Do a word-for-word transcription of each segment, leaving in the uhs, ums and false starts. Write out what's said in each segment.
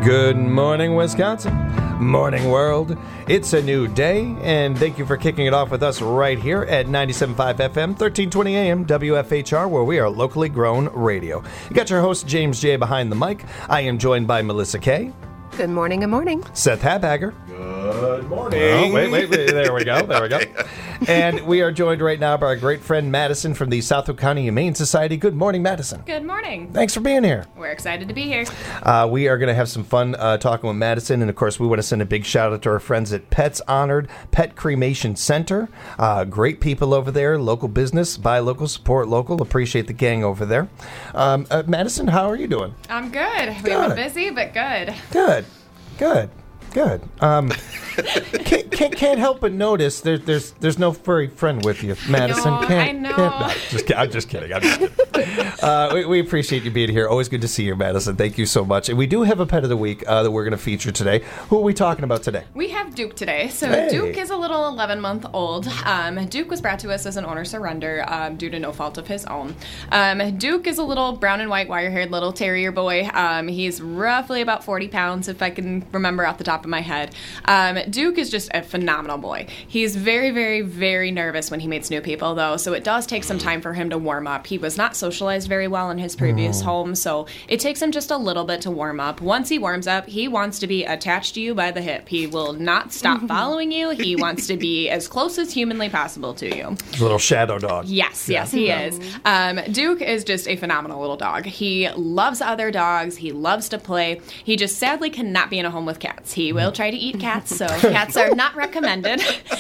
Good morning, Wisconsin. Morning, world. It's a new day, and thank you for kicking it off with us right here at ninety-seven point five F M, thirteen twenty A M, W F H R, where we are locally grown radio. You got your host, James J. behind the mic. I am joined by Melissa K. Good morning, good morning. Seth Habagger. Good morning. Oh, wait, wait, wait. There we go. There we go. And we are joined right now by our great friend Madison from the Southwick County Humane Society. Good morning, Madison. Good morning. Thanks for being here. We're excited to be here. Uh, we are going to have some fun uh, talking with Madison. And, of course, we want to send a big shout-out to our friends at Pets Honored Pet Cremation Center. Uh, great people over there. Local business. Buy local, support local. Appreciate the gang over there. Um, uh, Madison, how are you doing? I'm good. We've Good. been busy, but good. Good. Good. Good. Um, can't, can't can't help but notice there's there's there's no furry friend with you, Madison. know, can't, I know. Can't, no, just, I'm just kidding. I'm just kidding. Uh, we, we appreciate you being here. Always good to see you, Madison. Thank you so much. And we do have a pet of the week uh, that we're going to feature today. Who are we talking about today? We have Duke today. So Hey. Duke is a little eleven-month-old. Um, Duke was brought to us as an owner surrender um, due to no fault of his own. Um, Duke is a little brown and white wire-haired little terrier boy. Um, he's roughly about forty pounds, if I can remember off the top of my head. Um, Duke is just a phenomenal boy. He's very, very, very nervous when he meets new people, though, so it does take some time for him to warm up. He was not socialized very well in his previous home, so it takes him just a little bit to warm up. Once he warms up, he wants to be attached to you by the hip. He will not stop following you. He wants to be as close as humanly possible to you. Little shadow dog. Yes, yes, he is. Um, Duke is just a phenomenal little dog. He loves other dogs. He loves to play. He just sadly cannot be in a home with cats. He will try to eat cats, so cats are not recommended.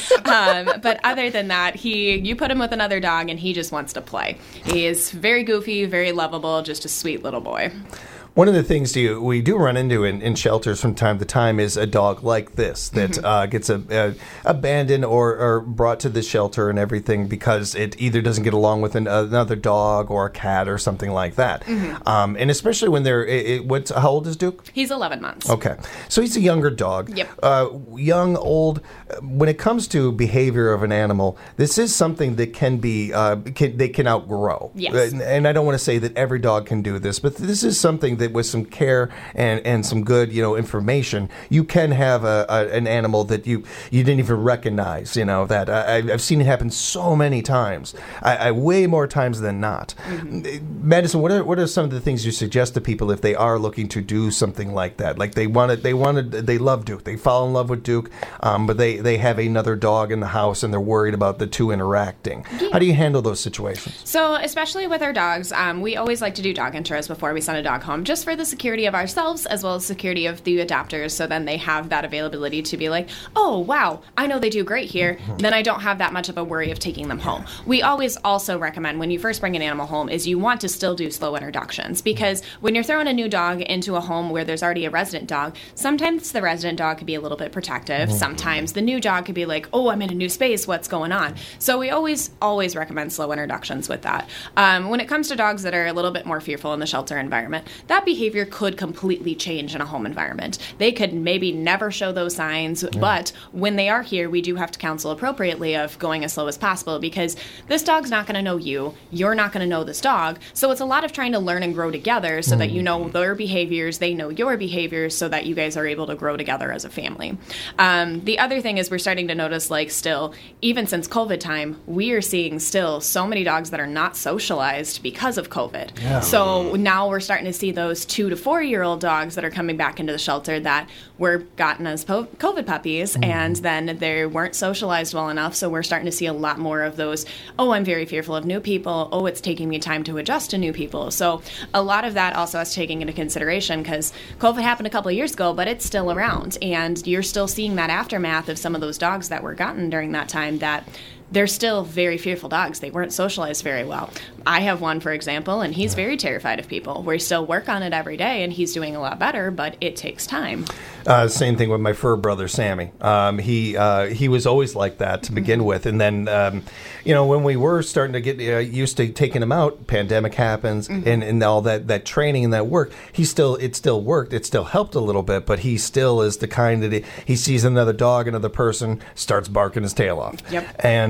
Um, but other than that, he you put him with another dog, and he just wants to play. He is very goofy, very lovable, just a sweet little boy. One of the things you, we do run into in, in shelters from time to time is a dog like this that mm-hmm. uh, gets a, a, abandoned or, or brought to the shelter and everything because it either doesn't get along with an, another dog or a cat or something like that. Mm-hmm. Um, and especially when they're, it, it, what's, how old is Duke? He's eleven months. Okay. So he's a younger dog. Yep. Uh, young, old. When it comes to behavior of an animal, this is something that can be, uh, can, they can outgrow. Yes. And, and I don't want to say that every dog can do this, but this is something that with some care and, and some good, you know, information, you can have a, a an animal that you, you didn't even recognize, you know, that I, I've seen it happen so many times, I, I way more times than not. Mm-hmm. Madison, what are what are some of the things you suggest to people if they are looking to do something like that? Like they wanted, they wanted, they love Duke, they fall in love with Duke, um, but they, they have another dog in the house and they're worried about the two interacting. Yeah. How do you handle those situations? So, especially with our dogs, um, we always like to do dog intros before we send a dog home, just for the security of ourselves as well as security of the adopters, so then they have that availability to be like, oh, wow, I know they do great here, then I don't have that much of a worry of taking them home. We always also recommend when you first bring an animal home is you want to still do slow introductions, because when you're throwing a new dog into a home where there's already a resident dog, sometimes the resident dog could be a little bit protective, sometimes the new dog could be like, oh, I'm in a new space, what's going on? So we always, always recommend slow introductions with that. Um, when it comes to dogs that are a little bit more fearful in the shelter environment, that behavior could completely change in a home environment. They could maybe never show those signs, yeah. but when they are here, we do have to counsel appropriately of going as slow as possible, because this dog's not going to know you, you're not going to know this dog, so it's a lot of trying to learn and grow together so mm. that you know their behaviors, they know your behaviors, so that you guys are able to grow together as a family. Um, the other thing is we're starting to notice, like, still, even since COVID time, we are seeing still so many dogs that are not socialized because of COVID. Yeah. So now we're starting to see those two to four year old dogs that are coming back into the shelter that were gotten as po- COVID puppies, mm-hmm. and then they weren't socialized well enough, so we're starting to see a lot more of those, oh, I'm very fearful of new people, oh, it's taking me time to adjust to new people. So a lot of that also has taken into consideration, because COVID happened a couple of years ago, but it's still around, and you're still seeing that aftermath of some of those dogs that were gotten during that time that they're still very fearful dogs. They weren't socialized very well. I have one, for example, and he's very terrified of people. We still work on it every day, and he's doing a lot better, but it takes time. Uh, same thing with my fur brother, Sammy. Um, he uh, he was always like that to begin mm-hmm. with. And then, um, you know, when we were starting to get uh, used to taking him out, pandemic happens, mm-hmm. and, and all that, that training and that work, he still, it still worked. It still helped a little bit, but he still is the kind that he, he sees another dog, another person, starts barking his tail off. Yep. And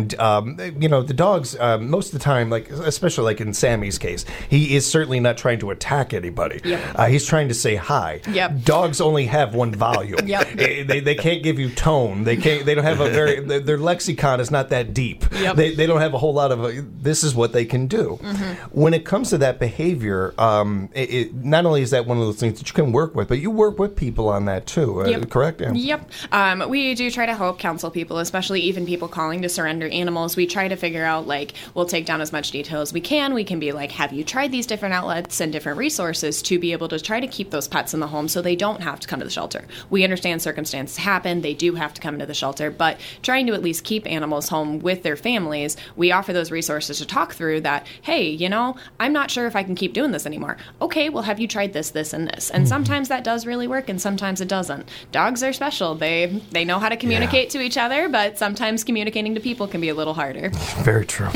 And, um, you know, the dogs, um, most of the time, like especially like in Sammy's case, he is certainly not trying to attack anybody. Yep. Uh, he's trying to say hi. Yep. Dogs only have one volume. Yep. They, they, they can't give you tone. They can't. They don't have a very. Their, their lexicon is not that deep. Yep. They, they don't have a whole lot of. Uh, this is what they can do. Mm-hmm. When it comes to that behavior, um, it, it, not only is that one of those things that you can work with, but you work with people on that too. Uh, Yep. Correct? Yeah. Yep. Um, we do try to help counsel people, especially even people calling to surrender animals. We try to figure out, like, we'll take down as much detail as we can. We can be like, have you tried these different outlets and different resources to be able to try to keep those pets in the home so they don't have to come to the shelter? We understand circumstances happen. They do have to come to the shelter, but trying to at least keep animals home with their families, we offer those resources to talk through that, hey, you know, I'm not sure if I can keep doing this anymore. Okay, well, have you tried this, this, and this? And sometimes that does really work, and sometimes it doesn't. Dogs are special. They they know how to communicate yeah. to each other, but sometimes communicating to people can be a little harder. Very true.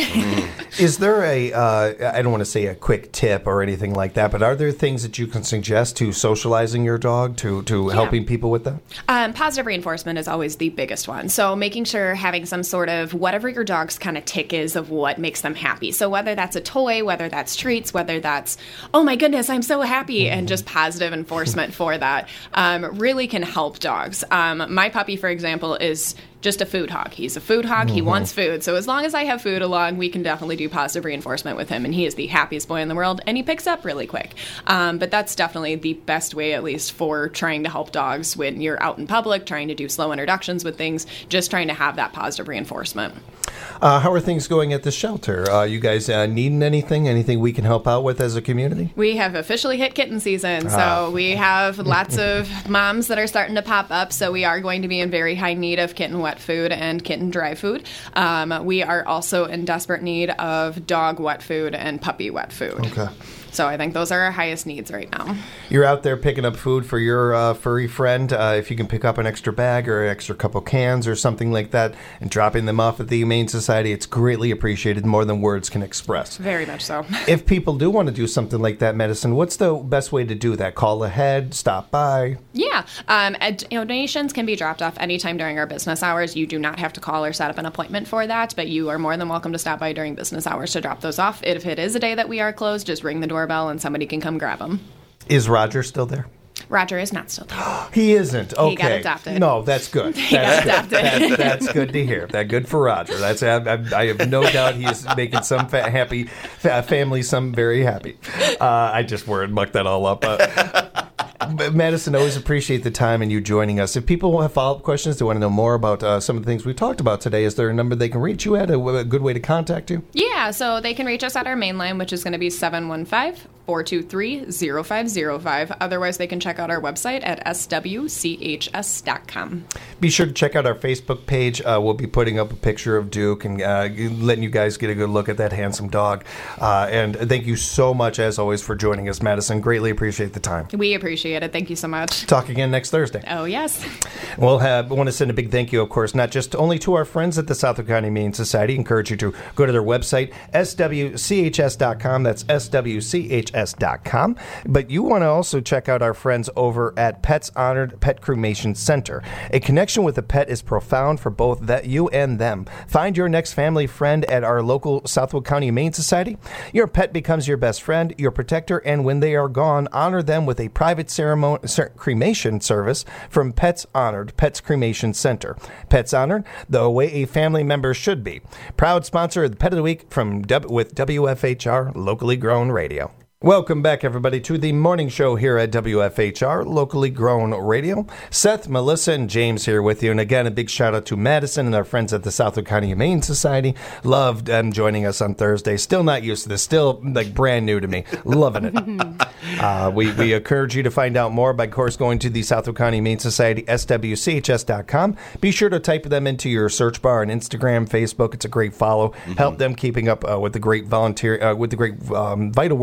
Is there a, uh, I don't want to say a quick tip or anything like that, but are there things that you can suggest to socializing your dog, to, to yeah. helping people with that? Um, positive reinforcement is always the biggest one. So making sure having some sort of whatever your dog's kind of tick is of what makes them happy. So whether that's a toy, whether that's treats, whether that's, oh my goodness, I'm so happy, mm-hmm. and just positive enforcement for that um, really can help dogs. Um, my puppy, for example, is just a food hog. He's a food hog. Mm-hmm. He wants food. So as long as I have food along, we can definitely do positive reinforcement with him. And he is the happiest boy in the world, and he picks up really quick. Um, but that's definitely the best way, at least, for trying to help dogs when you're out in public, trying to do slow introductions with things, just trying to have that positive reinforcement. Uh, how are things going at the shelter? Uh, you guys uh, needing anything? Anything we can help out with as a community? We have officially hit kitten season. So ah. we have lots of moms that are starting to pop up. So we are going to be in very high need of kitten wet food and kitten dry food. Um, we are also in desperate need of dog wet food and puppy wet food. Okay. So I think those are our highest needs right now. You're out there picking up food for your uh, furry friend. Uh, if you can pick up an extra bag or an extra couple cans or something like that and dropping them off at the Humane Society, it's greatly appreciated, more than words can express. Very much so. If people do want to do something like that, Medicine, what's the best way to do that? Call ahead, stop by? Yeah. Um, ed- you know, donations can be dropped off anytime during our business hours. You do not have to call or set up an appointment for that, but you are more than welcome to stop by during business hours to drop those off. If it is a day that we are closed, just ring the doorbell and somebody can come grab them. Is Roger still there? Roger is not still there. He isn't. Okay. He got adopted. No, that's good. He that's got good. adopted. That's, that's good to hear. That good for Roger. That's I, I, I have no doubt he is making some fa- happy fa- family some very happy. Uh, I just word mucked that all up. Uh, Madison, always appreciate the time and you joining us. If people have follow-up questions, they want to know more about uh, some of the things we talked about today, is there a number they can reach you at, a, a good way to contact you? Yeah, so they can reach us at our main line, which is going to be seven one five, four two three, zero five zero five. Otherwise, they can check out our website at s w c h s dot com. Be sure to check out our Facebook page. Uh, we'll be putting up a picture of Duke and uh, letting you guys get a good look at that handsome dog. Uh, and thank you so much, as always, for joining us, Madison. Greatly appreciate the time. We appreciate it. Thank you so much. Talk again next Thursday. Oh, yes. We'll have, I want to send a big thank you, of course, not just only to our friends at the Southwick County Humane Society. Encourage you to go to their website, s w c h s dot com. That's s w c h s dot com. But you want to also check out our friends over at Pets Honored Pet Cremation Center. A connection with a pet is profound for both that you and them. Find your next family friend at our local Southwick County Humane Society. Your pet becomes your best friend, your protector, and when they are gone, honor them with a private ceremony, cremation service from Pets Honored Pets Cremation Center. Pets Honored, the way a family member should be. Proud sponsor of the Pet of the Week from with W F H R Locally Grown Radio. Welcome back, everybody, to the morning show here at W F H R, Locally Grown Radio. Seth, Melissa, and James here with you. And again, a big shout out to Madison and our friends at the Southwick County Humane Society. Loved them joining us on Thursday. Still not used to this. Still like brand new to me. Loving it. uh, we, we encourage you to find out more by, of course, going to the Southwick County Humane Society, s w c h s dot com. Be sure to type them into your search bar on Instagram, Facebook. It's a great follow. Mm-hmm. Help them keeping up uh, with the great volunteer, uh, with the great um, vital work that they are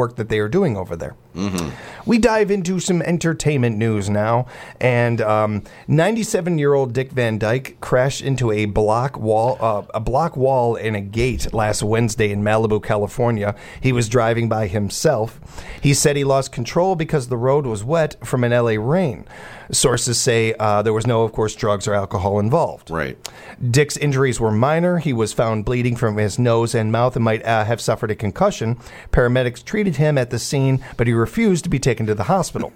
they're doing over there. Mm-hmm. We dive into some entertainment news now, and um, ninety-seven-year-old Dick Van Dyke crashed into a block wall, uh, a block wall and a gate last Wednesday in Malibu, California. He was driving by himself. He said he lost control because the road was wet from an L A rain. Sources say uh, there was no, of course, drugs or alcohol involved. Right. Dick's injuries were minor. He was found bleeding from his nose and mouth and might uh, have suffered a concussion. Paramedics treated him at the scene, but he refused to be taken to the hospital.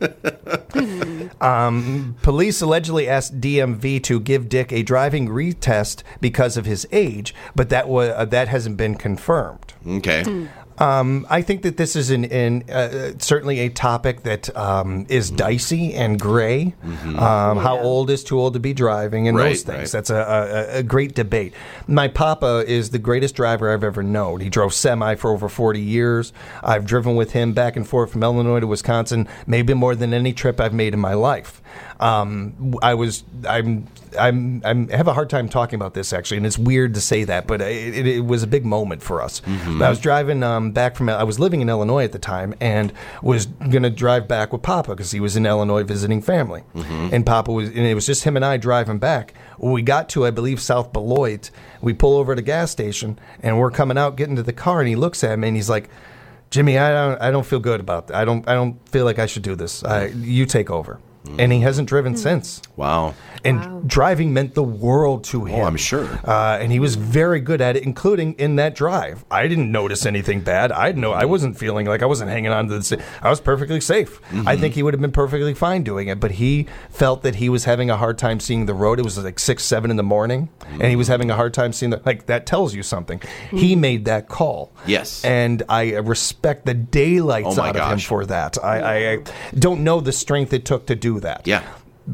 um, police allegedly asked D M V to give Dick a driving retest because of his age, but that wa- uh, that hasn't been confirmed. Okay. Um, I think that this is in, in uh, certainly a topic that um, is dicey and gray. Mm-hmm. Um, yeah. How old is too old to be driving and right, those things. Right. That's a, a, a great debate. My papa is the greatest driver I've ever known. He drove semi for over forty years. I've driven with him back and forth from Illinois to Wisconsin, maybe more than any trip I've made in my life. Um, I was, I'm, I'm, I'm, I have a hard time talking about this actually, and it's weird to say that, but it, it, it was a big moment for us. Mm-hmm. I was driving um, back from, I was living in Illinois at the time, and was going to drive back with Papa because he was in Illinois visiting family, mm-hmm. and Papa was, and it was just him and I driving back. When we got to, I believe, South Beloit, we pull over at a gas station, and we're coming out, getting to the car, and he looks at me and he's like, "Jimmy, I don't, I don't feel good about that. I don't, I don't feel like I should do this. I, you take over." And he hasn't driven mm. since. Wow. And wow. driving meant the world to him. Oh, I'm sure. Uh, and he was very good at it, including in that drive. I didn't notice anything bad. I know I wasn't feeling like I wasn't hanging on to the. I was perfectly safe. Mm-hmm. I think he would have been perfectly fine doing it, but he felt that he was having a hard time seeing the road. It was like six, seven in the morning, mm-hmm. and he was having a hard time seeing the. Like that tells you something. Mm-hmm. He made that call. Yes. And I respect the daylights oh out gosh. of him for that. I, I, I don't know the strength it took to do that. Yeah.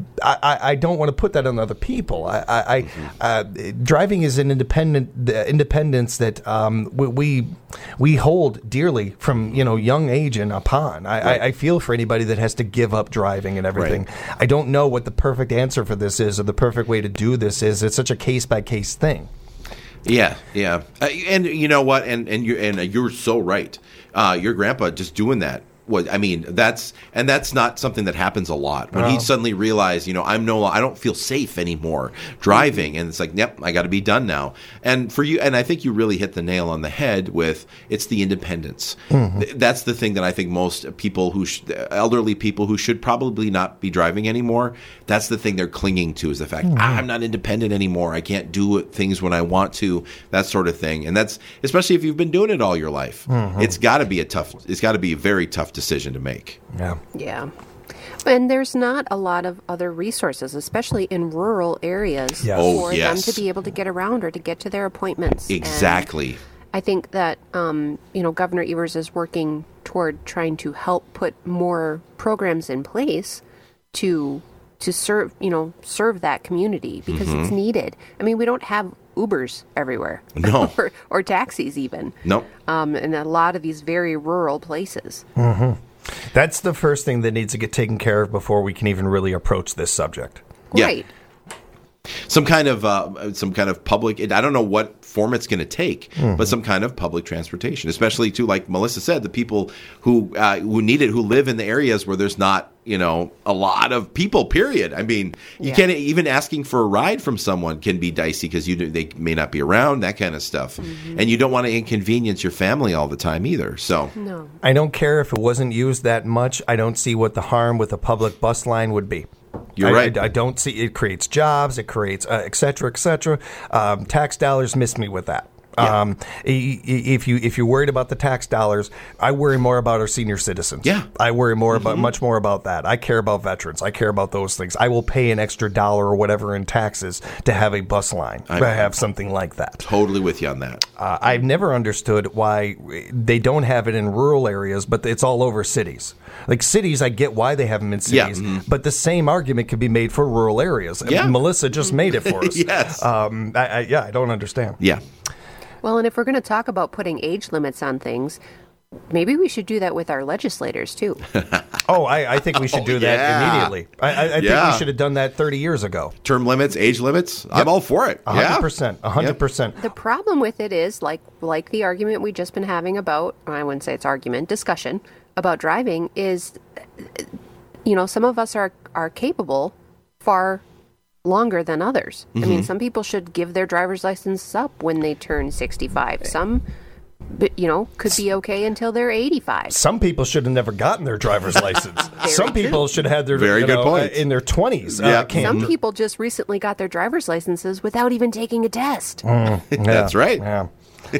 I, I don't want to put that on other people. I, I, mm-hmm. uh, driving is an independent uh, independence that um, we, we we hold dearly from you know young age and upon. I, right. I, I feel for anybody that has to give up driving and everything. Right. I don't know what the perfect answer for this is or the perfect way to do this is. It's such a case by case thing. Yeah, yeah, uh, and you know what? And and you and you're so right. Uh, your grandpa just doing that. Was, I mean, that's and that's not something that happens a lot. When oh. he suddenly realized, you know, I'm no, I don't feel safe anymore driving, mm-hmm. and it's like, yep, I got to be done now. And for you, and I think you really hit the nail on the head with it's the independence. Mm-hmm. That's the thing that I think most people who, sh- elderly people who should probably not be driving anymore, that's the thing they're clinging to is the fact mm-hmm. ah, I'm not independent anymore. I can't do things when I want to, that sort of thing. And that's especially if you've been doing it all your life. Mm-hmm. It's got to be a tough. It's got to be a very tough decision to make. Yeah. Yeah. And there's not a lot of other resources, especially in rural areas, yes. for oh, yes. them to be able to get around or to get to their appointments. Exactly. And I think that, um, you know, Governor Evers is working toward trying to help put more programs in place to to serve, you know, serve that community because mm-hmm. it's needed. I mean, we don't have Ubers everywhere. No. or, or taxis even. No. Um, in a lot of these very rural places. Mm-hmm. That's the first thing that needs to get taken care of before we can even really approach this subject. Yeah. Right. Some kind of uh, some kind of public. I don't know what form it's going to take, mm-hmm. but some kind of public transportation, especially to, like Melissa said, the people who uh, who need it, who live in the areas where there's not, you know, a lot of people. Period. I mean, you yeah. can't even asking for a ride from someone can be dicey because you they may not be around, that kind of stuff, mm-hmm. and you don't want to inconvenience your family all the time either. So no, I don't care if it wasn't used that much. I don't see what the harm with a public bus line would be. You're I, right. I, I don't see it creates jobs. It creates uh, et cetera, et cetera. Um, tax dollars miss me with that. Yeah. Um, if you if you're worried about the tax dollars, I worry more about our senior citizens. Yeah, I worry more mm-hmm. about much more about that. I care about veterans. I care about those things. I will pay an extra dollar or whatever in taxes to have a bus line. I, to have something like that. Totally with you on that. Uh, I've never understood why they don't have it in rural areas, but it's all over cities. Like cities, I get why they have them in cities, yeah. mm-hmm. but the same argument could be made for rural areas. Yeah. Melissa just made it for us. Yes. Um, I, I, yeah, I don't understand. Yeah. Well, and if we're going to talk about putting age limits on things, maybe we should do that with our legislators too. Oh, I, I think we should Oh, do that yeah. immediately. I, I, I think Yeah. we should have done that thirty years ago. Term limits, age limits. I'm all for it. A hundred Yeah. percent. A hundred percent. The problem with it is like like the argument we just been having about, I wouldn't say it's argument, discussion about driving is, you know, some of us are are capable far longer than others. I mean, some people should give their driver's license up when they turn sixty-five. Some, but, you know, could be okay until they're eighty-five. Some people should have never gotten their driver's license. Some true. people should have had their Very you good know, point. uh, in their twenties. Yeah. Uh, came. Some people just recently got their driver's licenses without even taking a test. That's right. Yeah.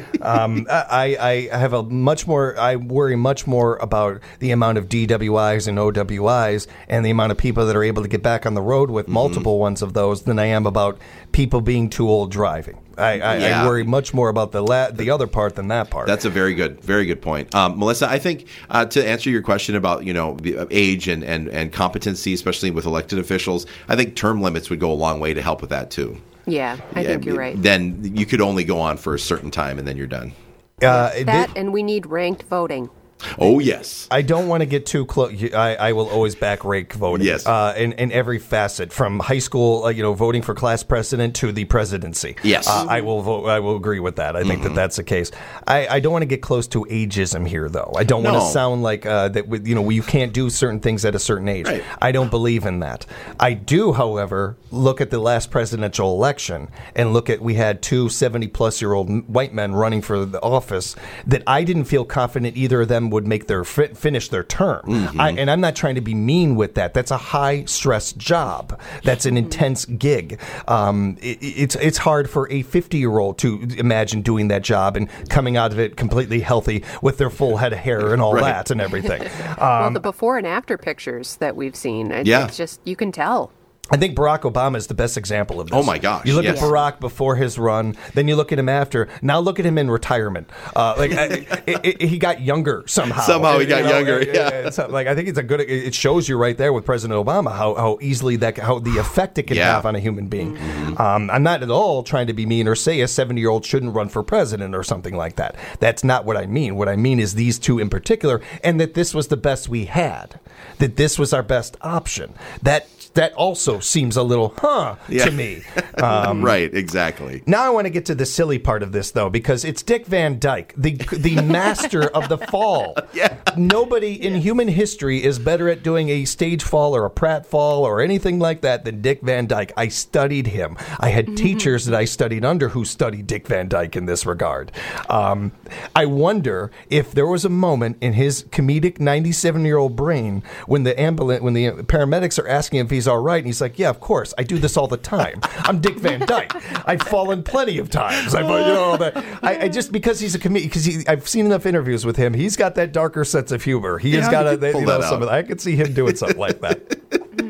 um, I, I have a much more, I worry much more about the amount of D W Is and O W Is and the amount of people that are able to get back on the road with multiple ones of those than I am about people being too old driving. I, I, Yeah. I worry much more about the la- the other part than that part. That's a very good, very good point, um, Melissa. I think uh, to answer your question about you know the, uh, age and, and and competency, especially with elected officials, I think term limits would go a long way to help with that too. Yeah, I think you're right. Then you could only go on for a certain time, and then you're done. uh, it That did- and we need ranked voting. Oh yes, I don't want to get too close. I, I will always back rank voting. Yes. Uh, in, in every facet, from high school, uh, you know, voting for class president to the presidency. Yes. Uh, I will vote. I will agree with that. I think that that's the case. I, I don't want to get close to ageism here, though. I don't want No. to sound like uh, that. With, you know, you can't do certain things at a certain age. Right. I don't believe in that. I do, however, look at the last presidential election and look at we had two seventy-plus-year-old white men running for the office that I didn't feel confident either of them would make their fi- finish their term. Mm-hmm. I, and I'm not trying to be mean with that. That's a high-stress job. That's an intense gig. Um, it, it's it's hard for a fifty-year-old to imagine doing that job and coming out of it completely healthy with their full head of hair and all Right. that and everything. well, the before and after pictures that we've seen, it, Yeah. it's just, you can tell. I think Barack Obama is the best example of this. Oh, my gosh, You look yes. at Barack before his run, then you look at him after. Now look at him in retirement. Uh, like I, it, it, he got younger somehow. Somehow he You got know, younger, uh, yeah. it's like I think it's a good. It shows you right there with President Obama how, how easily that how the effect it can Yeah. have on a human being. Um, I'm not at all trying to be mean or say a seventy year old shouldn't run for president or something like that. That's not what I mean. What I mean is these two in particular, and that this was the best we had. That this was our best option. That. That also seems a little, huh, Yeah. to me. Um, right, exactly. now I want to get to the silly part of this, though, because it's Dick Van Dyke, the the master of the fall. Yeah. Nobody in human history is better at doing a stage fall or a pratfall or anything like that than Dick Van Dyke. I studied him. I had teachers that I studied under who studied Dick Van Dyke in this regard. Um, I wonder if there was a moment in his comedic ninety-seven-year-old brain when the ambulance, when the paramedics are asking if he's all right, and he's like, "Yeah, of course, I do this all the time. I'm Dick Van Dyke. I've fallen plenty of times. I've, you know, all that. I, I just because he's a comedian, because he, I've seen enough interviews with him. He's got that darker sense of humor. He has Yeah, got he a, can pull you know, that some out. of that. I could see him doing something like that.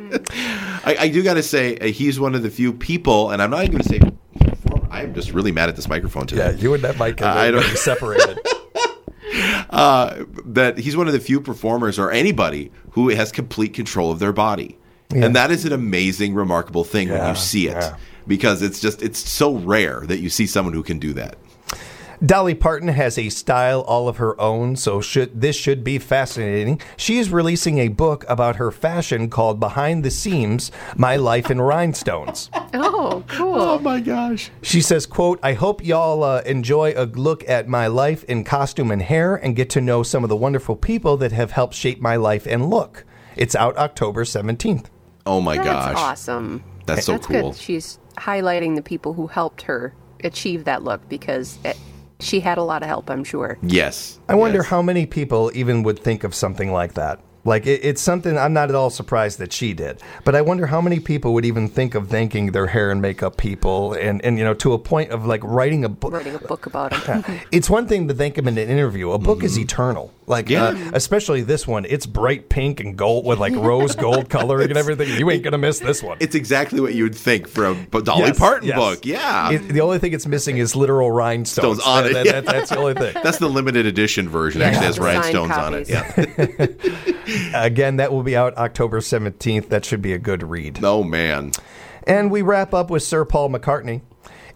I, I do got to say uh, he's one of the few people, and I'm not even going to say. I'm just really mad at this microphone today. Yeah, you and that mic Uh, are I don't- very separated. uh, that he's one of the few performers or anybody who has complete control of their body. And that is an amazing, remarkable thing when Yeah, you see it. yeah. Because it's just, it's so rare that you see someone who can do that. Dolly Parton has a style all of her own, so should this should be fascinating. She is releasing a book about her fashion called Behind the Seams, My Life in Rhinestones. Oh, cool. my gosh. She says, quote, I hope y'all uh, enjoy a look at my life in costume and hair and get to know some of the wonderful people that have helped shape my life and look. It's out October seventeenth. Oh my That's gosh. awesome. That's so That's cool. good. She's highlighting the people who helped her achieve that look because it, she had a lot of help, I'm sure. Yes. I wonder Yes. how many people even would think of something like that. Like, it, it's something I'm not at all surprised that she did. But I wonder how many people would even think of thanking their hair and makeup people and, and you know, to a point of, like, writing a book. Writing a book about it. It's one thing to thank them in an interview. A book is eternal. Like, Yeah. uh, especially this one. It's bright pink and gold with, like, rose gold coloring and everything. You ain't going to miss this one. It's exactly what you would think for a B- Dolly Yes, Parton yes. book. Yeah. It, the only thing it's missing is literal rhinestones. Stones on it, That- yeah. that- that's the only thing. That's the limited edition version. Actually has the signed rhinestones on it. copies. Yeah. Again, that will be out October seventeenth. That should be a good read. Oh, man. And we wrap up with Sir Paul McCartney.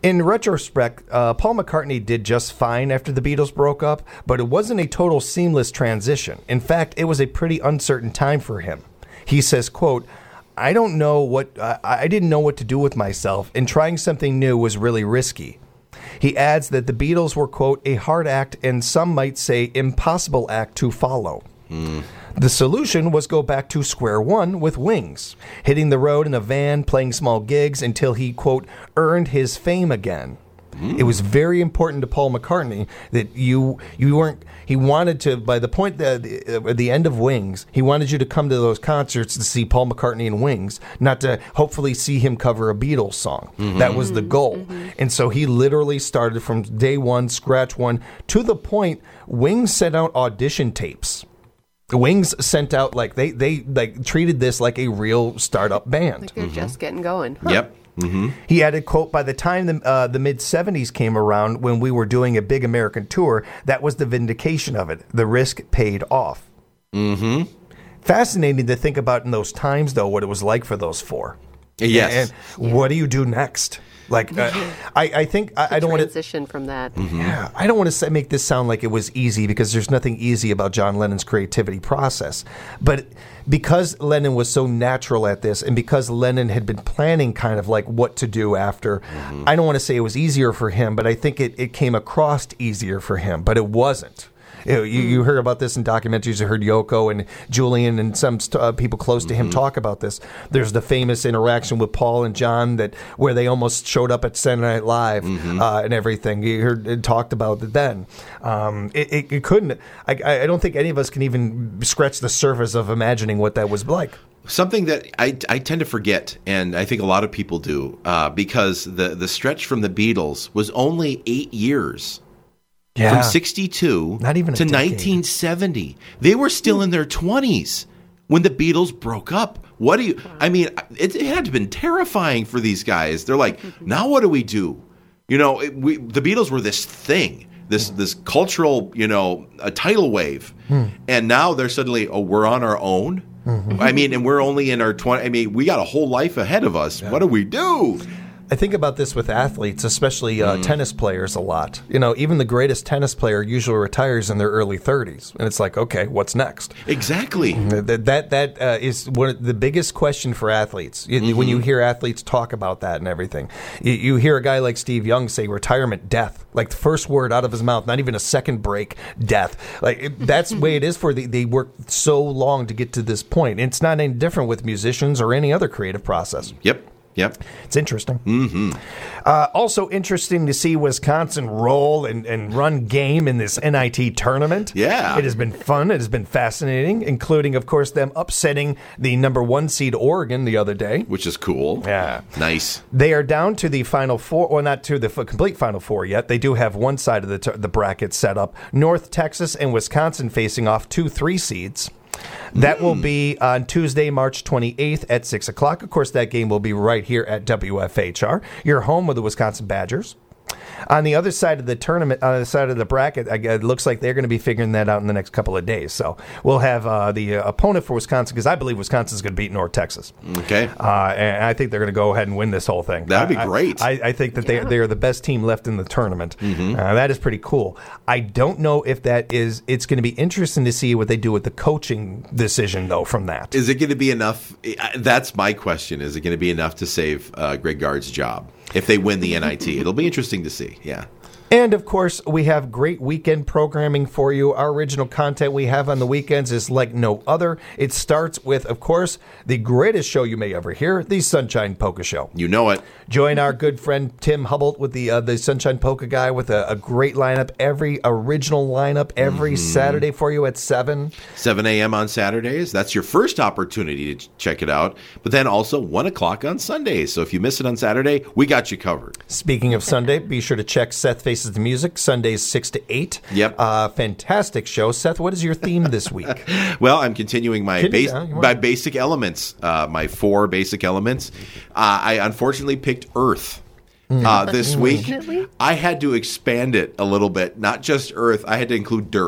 In retrospect, uh, Paul McCartney did just fine after the Beatles broke up, but it wasn't a total seamless transition. In fact, it was a pretty uncertain time for him. He says, quote, I don't know what, uh, I didn't know what to do with myself, and trying something new was really risky. He adds that the Beatles were, quote, a hard act and some might say impossible act to follow. Mm. The solution was go back to square one with Wings, hitting the road in a van, playing small gigs until he, quote, earned his fame again. Mm. It was very important to Paul McCartney that you you weren't, he wanted to, by the point that at the end of Wings, he wanted you to come to those concerts to see Paul McCartney and Wings, not to hopefully see him cover a Beatles song. Mm-hmm. That was the goal. Mm-hmm. And so he literally started from day one, scratch one, to the point Wings sent out audition tapes. Wings sent out, like, they, they like treated this like a real startup band. Like they're mm-hmm. just getting going. Huh. Yep. Mm-hmm. He added, quote, by the time the, uh, the mid-seventies came around when we were doing a big American tour, that was the vindication of it. The risk paid off. Mm-hmm. Fascinating to think about in those times, though, what it was like for those four. Yes. And, and yeah. what do you do next? Like, uh, I, I think I, I don't want to transition from that. Mm-hmm. Yeah, I don't want to make this sound like it was easy because there's nothing easy about John Lennon's creativity process. But because Lennon was so natural at this, and because Lennon had been planning kind of like what to do after, mm-hmm. I don't want to say it was easier for him, but I think it, it came across easier for him. But it wasn't. You, you heard about this in documentaries. You heard Yoko and Julian and some st- uh, people close to him mm-hmm. talk about this. There's the famous interaction with Paul and John that where they almost showed up at Saturday Night Live mm-hmm. uh, and everything. You heard it talked about it then. Um, it, it, it couldn't. I, I don't think any of us can even scratch the surface of imagining what that was like. Something that I, I tend to forget, and I think a lot of people do, uh, because the, the stretch from the Beatles was only eight years. Yeah. From sixty-two Not even a to decade. nineteen seventy. They were still in their twenties when the Beatles broke up. What do you, I mean, it, it had to have been terrifying for these guys. They're like, now what do we do? You know, it, we, the Beatles were this thing, this this cultural, you know, a tidal wave. Hmm. And now they're suddenly, oh, we're on our own? Mm-hmm. I mean, and we're only in our twenties. I mean, we got a whole life ahead of us. Yeah. What do we do? I think about this with athletes, especially uh, mm. tennis players, a lot. You know, even the greatest tennis player usually retires in their early thirties, and it's like, okay, what's next? Exactly. That that that uh, is one of the biggest question for athletes. Mm-hmm. When you hear athletes talk about that and everything, you, you hear a guy like Steve Young say retirement, death, like the first word out of his mouth, not even a second break, death. Like it, that's the way it is for the, they work so long to get to this point. And it's not any different with musicians or any other creative process. Yep. Yep. It's interesting. Mm-hmm. Uh, also interesting to see Wisconsin roll and, and run game in this N I T tournament. Yeah. It has been fun. It has been fascinating, including, of course, them upsetting the number one seed Oregon the other day. Which is cool. Yeah. Nice. They are down to the final four, well, not to the f- complete final four yet. They do have one side of the, t- the bracket set up. North Texas and Wisconsin facing off two three seeds. That will be on Tuesday, March twenty-eighth at six o'clock. Of course, that game will be right here at W F H R. You're home with the Wisconsin Badgers. On the other side of the tournament, on the side of the bracket, it looks like they're going to be figuring that out in the next couple of days. So we'll have uh, the uh, opponent for Wisconsin, because I believe Wisconsin's going to beat North Texas. Okay. Uh, and I think they're going to go ahead and win this whole thing. That'd be I, great. I, I think that yeah. they, they are the best team left in the tournament. Mm-hmm. Uh, that is pretty cool. I don't know if that is, it's going to be interesting to see what they do with the coaching decision, though, from that. Is it going to be enough? That's my question. Is it going to be enough to save uh, Greg Gard's job if they win the N I T? It'll be interesting to see. Yeah. And, of course, we have great weekend programming for you. Our original content we have on the weekends is like no other. It starts with, of course, the greatest show you may ever hear, the Sunshine Polka Show. You know it. Join our good friend Tim Hubble with the uh, the Sunshine Polka Guy with a, a great lineup, every original lineup every mm-hmm. Saturday for you at seven. seven a.m. on Saturdays. That's your first opportunity to check it out. But then also one o'clock on Sundays. So if you miss it on Saturday, we got you covered. Speaking of Sunday, be sure to check Seth Faces the Music, Sundays six to eight. Yep. Uh, fantastic show. Seth, what is your theme this week? Well, I'm continuing my, Can you, base, uh, my basic elements, uh, my four basic elements. Uh, I unfortunately picked Earth. Uh, this week, I had to expand it a little bit. Not just Earth, I had to include dirt.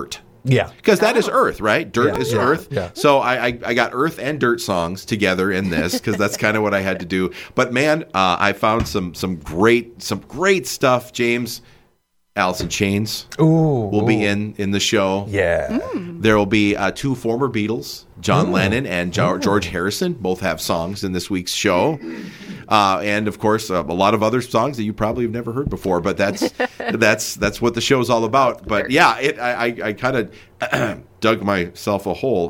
Yeah. Because that is earth, right? Dirt Yeah. is Yeah. earth. Yeah. So I, I, I got earth and dirt songs together in this because that's kind of what I had to do. But man, uh, I found some some great some great stuff, James. Alice in Chains Ooh. will be in, in the show. Yeah. There will be uh, two former Beatles, John Lennon and jo- George Harrison, both have songs in this week's show. Uh, and of course, uh, a lot of other songs that you probably have never heard before. But that's that's that's what the show's all about. But yeah, it, I, I, I kind of dug myself a hole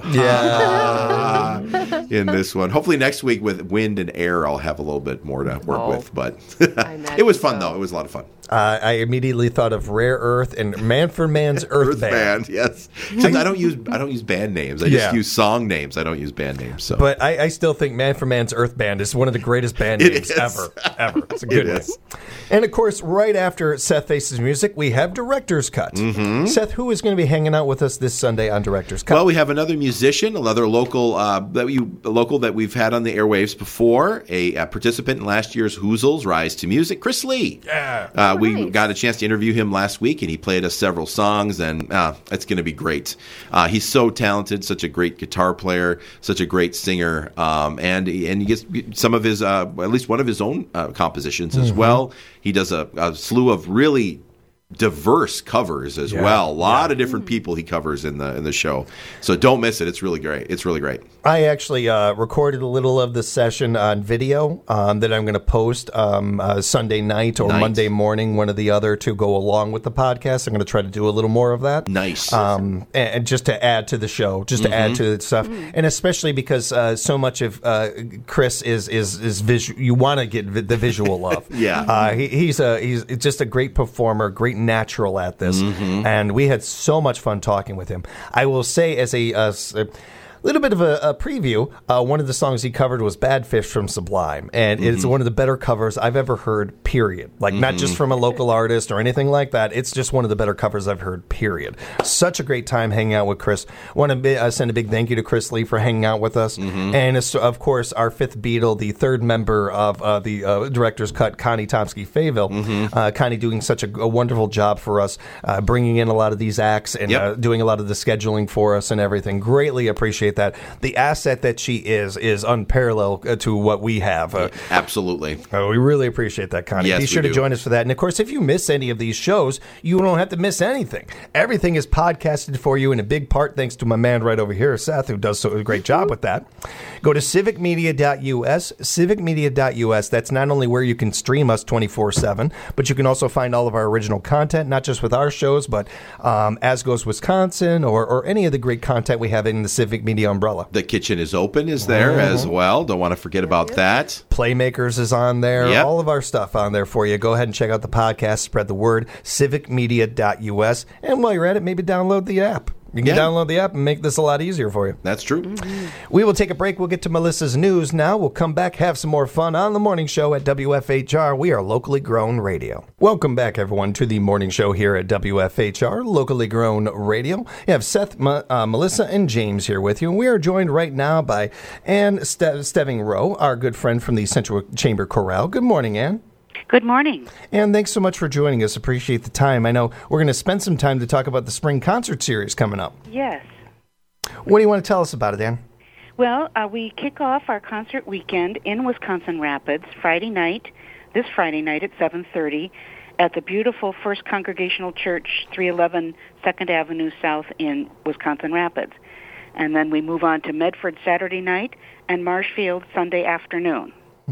Yeah. in this one. Hopefully next week with wind and air, I'll have a little bit more to work Oh. with. But I imagine it was fun so. though. It was a lot of fun. Uh, I immediately thought of Rare Earth and Man for Man's Earth, Earth Band. Band, yes. Except I don't use I don't use band names. I just Yeah. use song names. I don't use band names. So But I, I still think Man for Man's Earth Band is one of the greatest band It names is. ever. Ever. It's a good It name. is. And of course, right after Seth Faces Music, we have Director's Cut. Mm-hmm. Seth, who is going to be hanging out with us this Sunday on Director's Cut? well, we have another musician, another local uh, that we a local that we've had on the airwaves before, a, a participant in last year's Hoozles Rise to Music, Chris Lee. Yeah. Uh, Oh, we nice. got a chance to interview him last week, and he played us several songs, and uh, it's going to be great. Uh, he's so talented, such a great guitar player, such a great singer, um, and and he gets some of his, uh, at least one of his own uh, compositions as well. He does a, a slew of really diverse covers as Yeah. well. A lot of different people he covers in the in the show. So don't miss it. It's really great. It's really great. I actually uh, recorded a little of the session on video um, that I'm going to post um, uh, Sunday night or Nice. Monday morning, one or the other, to go along with the podcast. I'm going to try to do a little more of that. Nice. Um, and, and just to add to the show, just to add to the stuff, and especially because uh, so much of uh, Chris is is is visual. You want to get vi- the visual of. Yeah. Uh, he, he's a he's just a great performer, great natural at this, and we had so much fun talking with him. I will say, as a, uh, s- a little bit of a, a preview, uh, one of the songs he covered was "Bad Fish" from Sublime, and it's one of the better covers I've ever heard. Period. Like not just from a local artist or anything like that. It's just one of the better covers I've heard. Period. Such a great time hanging out with Chris. Want to be, uh, send a big thank you to Chris Lee for hanging out with us, and it's, of course our fifth Beatle, the third member of uh, the uh, Director's Cut, Connie Tomsky-Fayville. Uh, Connie doing such a, a wonderful job for us, uh, bringing in a lot of these acts and Yep. uh, doing a lot of the scheduling for us and everything. Greatly appreciate that. The asset that she is is unparalleled uh, to what we have. Uh, Absolutely. uh, we really appreciate that, Connie. Yes, Be we sure to do. join us for that. And of course, if you miss any of these shows, you don't have to miss anything. Everything is podcasted for you in a big part thanks to my man right over here, Seth, who does so a great job with that. Go to civic media dot U S, civic media dot U S. That's not only where you can stream us twenty-four seven, but you can also find all of our original content, not just with our shows, but um, As Goes Wisconsin or, or any of the great content we have in the Civic Media umbrella. The Kitchen is Open is there as well. Don't want to forget about that. Playmakers is on there. Yep. All of our stuff on there for you. Go ahead and check out the podcast. Spread the word. civic media dot U S. And while you're at it, maybe download the app. You can Yeah. download the app and make this a lot easier for you. That's true. We will take a break. We'll get to Melissa's news now. We'll come back, have some more fun on the morning show at W F H R. We are locally grown radio. Welcome back, everyone, to the morning show here at W F H R, locally grown radio. You have Seth, Ma- uh, Melissa, and James here with you. And we are joined right now by Ann Ste- Steving Rowe, our good friend from the Central Chamber Chorale. Good morning, Ann. Good morning. And thanks so much for joining us. Appreciate the time. I know we're going to spend some time to talk about the spring concert series coming up. Yes. What do you want to tell us about it, Ann? Well, uh, we kick off our concert weekend in Wisconsin Rapids Friday night, this Friday night at seven thirty at the beautiful First Congregational Church, three eleven second Avenue South in Wisconsin Rapids. And then we move on to Medford Saturday night and Marshfield Sunday afternoon.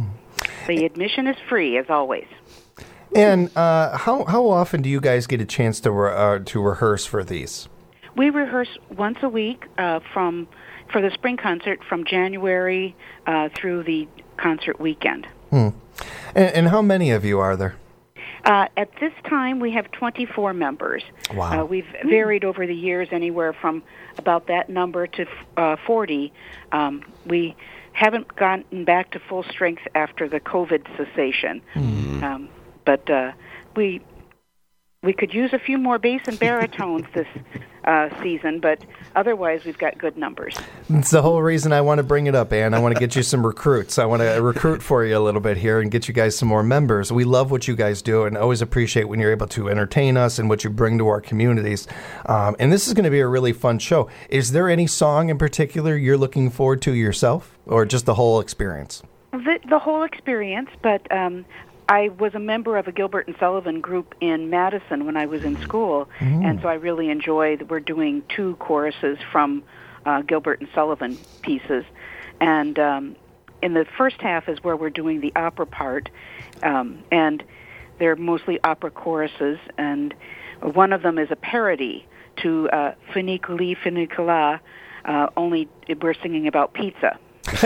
The admission is free, as always. And uh, how how often do you guys get a chance to re- uh, to rehearse for these? We rehearse once a week uh, from for the spring concert from January uh, through the concert weekend. Hmm. And, and how many of you are there? Uh, at this time, we have twenty-four members. Wow. Uh, we've varied over the years, anywhere from about that number to uh, forty. Um, we haven't gotten back to full strength after the COVID cessation, Hmm. um, but uh, we we could use a few more bass and baritones this uh, season, but otherwise we've got good numbers. It's the whole reason I want to bring it up, Ann. I want to get you some recruits. I want to recruit for you a little bit here and get you guys some more members. We love what you guys do and always appreciate when you're able to entertain us and what you bring to our communities. Um, and this is going to be a really fun show. Is there any song in particular you're looking forward to yourself, or just the whole experience? The, the whole experience, but um, I was a member of a Gilbert and Sullivan group in Madison when I was in school, mm. and so I really enjoy that we're doing two choruses from uh, Gilbert and Sullivan pieces. And um, in the first half is where we're doing the opera part, um, and they're mostly opera choruses, and one of them is a parody to uh, Funiculi Funicula, uh, only we're singing about pizza.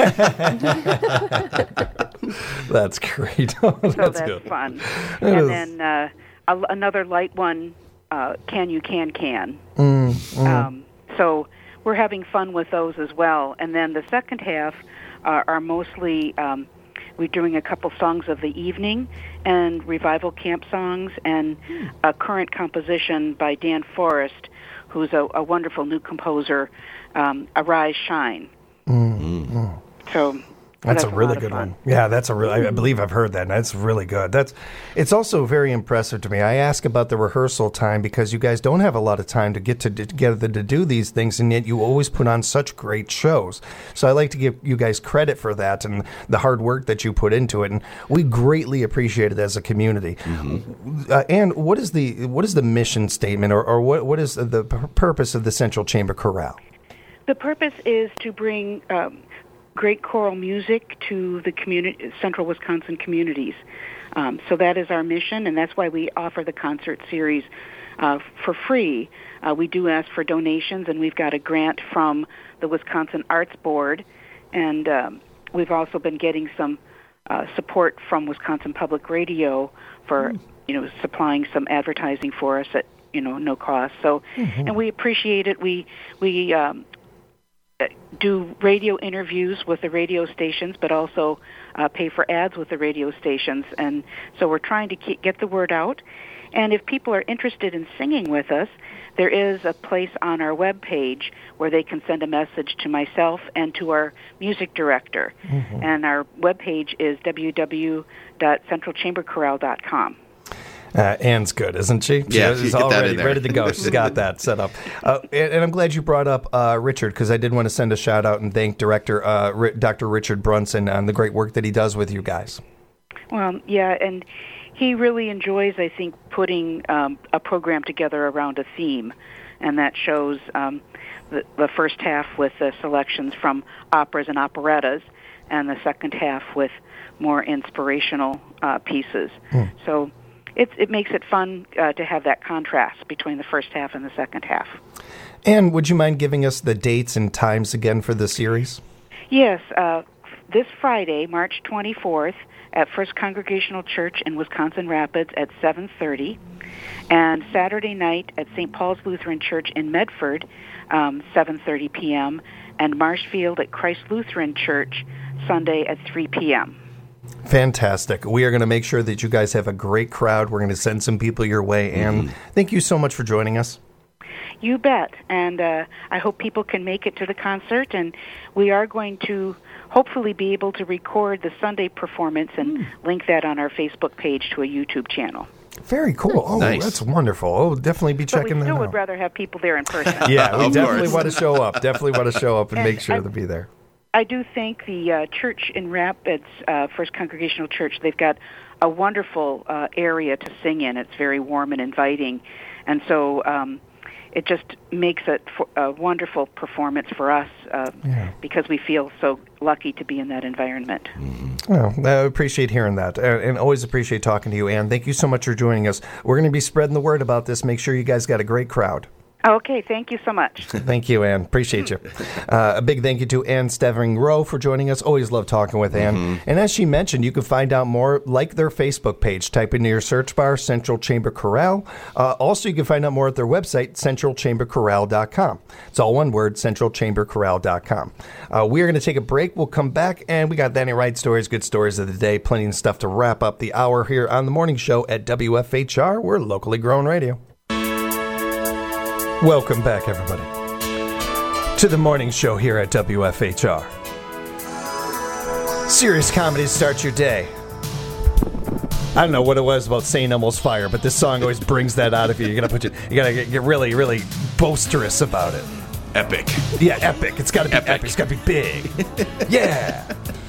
That's great. Oh, so that's that's good. fun. It and is. then uh, a, another light one, uh, Can You Can Can. Mm, mm. Um, so we're having fun with those as well. And then the second half uh, are mostly, um, we're doing a couple songs of the evening and revival camp songs and a current composition by Dan Forrest, who's a, a wonderful new composer, um, Arise Shine. Mm, mm. So that's, that's a really a good fun. one. Yeah, that's a really. I believe I've heard that. And that's really good. That's. It's also very impressive to me. I ask about the rehearsal time because you guys don't have a lot of time to get to together to do these things, and yet you always put on such great shows. So I like to give you guys credit for that and the hard work that you put into it, and we greatly appreciate it as a community. Mm-hmm. Uh, and what is the what is the mission statement, or, or what what is the purpose of the Central Chamber Chorale? The purpose is to bring um, great choral music to the community, central Wisconsin communities. Um, so that is our mission, and that's why we offer the concert series uh, for free. Uh, we do ask for donations, and we've got a grant from the Wisconsin Arts Board, and um, we've also been getting some uh, support from Wisconsin Public Radio for, mm. you know, supplying some advertising for us at, you know, no cost. So, mm-hmm. and we appreciate it. We we um, do radio interviews with the radio stations, but also uh, pay for ads with the radio stations. And so we're trying to keep, get the word out. And if people are interested in singing with us, there is a place on our webpage where they can send a message to myself and to our music director. Mm-hmm. And our webpage is w w w dot central chamber chorale dot com. Uh, Ann's good, isn't she? Yeah, she's already ready to go. She's got that set up. Uh, and, and I'm glad you brought up uh, Richard, because I did want to send a shout out and thank Director uh, R- Doctor Richard Brunson on the great work that he does with you guys. Well, yeah, and he really enjoys, I think, putting um, a program together around a theme, and that shows um, the, the first half with the selections from operas and operettas, and the second half with more inspirational uh, pieces. Hmm. So It, it makes it fun uh, to have that contrast between the first half and the second half. And would you mind giving us the dates and times again for the series? Yes. Uh, this Friday, March twenty-fourth, at First Congregational Church in Wisconsin Rapids at seven thirty. And Saturday night at Saint Paul's Lutheran Church in Medford, um, seven thirty p.m. And Marshfield at Christ Lutheran Church, Sunday at three p.m. Fantastic. We are going to make sure that you guys have a great crowd. We're going to send some people your way. And mm-hmm. thank you so much for joining us. You bet. And uh, I hope people can make it to the concert. And we are going to hopefully be able to record the Sunday performance and mm. link that on our Facebook page to a YouTube channel. Very cool. Oh, nice. That's wonderful. Oh, definitely be but checking that out. we still would rather have people there in person. Yeah, we Of definitely course. want to show up. Definitely want to show up and, and make sure I, to be there. I do thank the uh, church in Rapids, uh, First Congregational Church. They've got a wonderful uh, area to sing in. It's very warm and inviting. And so um, it just makes it for a wonderful performance for us uh, yeah. because we feel so lucky to be in that environment. Mm-hmm. Well, I appreciate hearing that, and always appreciate talking to you, Ann. Thank you so much for joining us. We're going to be spreading the word about this. Make sure you guys got a great crowd. Okay, thank you so much. Thank you, Ann. Appreciate you. Uh, a big thank you to Ann Stevering Rowe for joining us. Always love talking with Ann. Mm-hmm. And as she mentioned, you can find out more, like their Facebook page. Type into your search bar, Central Chamber Corral. Uh, also, you can find out more at their website, central chamber corral dot com. It's all one word, central chamber corral dot com. Uh, we are going to take a break. We'll come back, and we got Danny Wright stories, good stories of the day, plenty of stuff to wrap up the hour here on the morning show at W F H R. We're locally grown radio. Welcome back, everybody, to the morning show here at W F H R. Serious comedy to start your day. I don't know what it was about Saint Elmo's Fire, but this song always brings that out of you. You gotta put you, you gotta get, get really, really boisterous about it. Epic. Yeah, epic. It's gotta be epic. epic. It's gotta be big. Yeah.